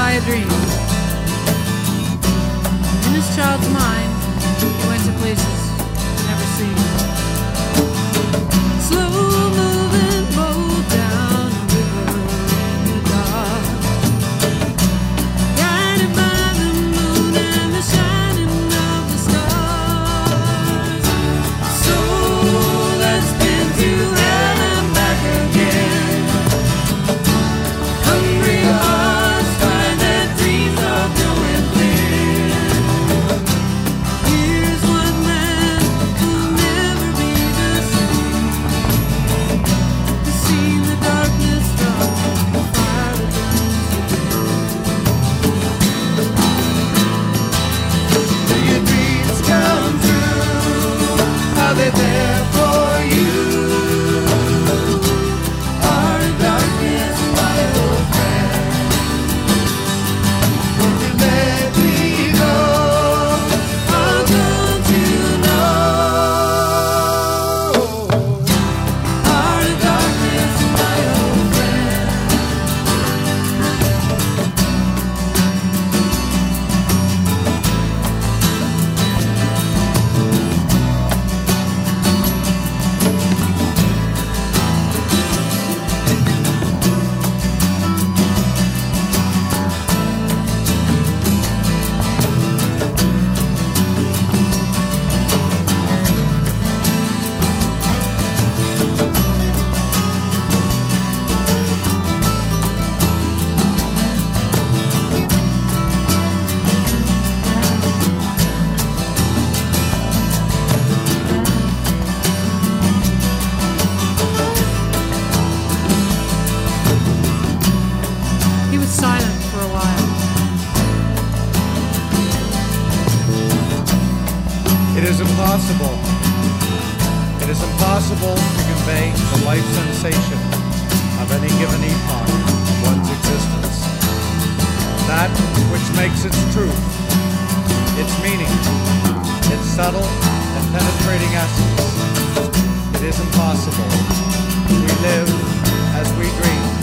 by a dream. In his child's mind, he went to places never seen. Slow moving boat down a river in the dark, guided by the moon and the shining of the stars. So let's spin to hell and back again. Hungry hearts find their dreams are going clear. Here's one man who'll never be the same, to see the darkness from the fire that burns within. Do your dreams come true? Are they there for you? Are in darkness, my old friend? Won't you let me go? How don't you know? Are in darkness, my old friend? He was silent for a while. It is impossible. It is impossible to convey the life sensation of any given epoch of one's existence. That which makes its truth, its meaning, its subtle and penetrating essence. It is impossible. We live as we dream.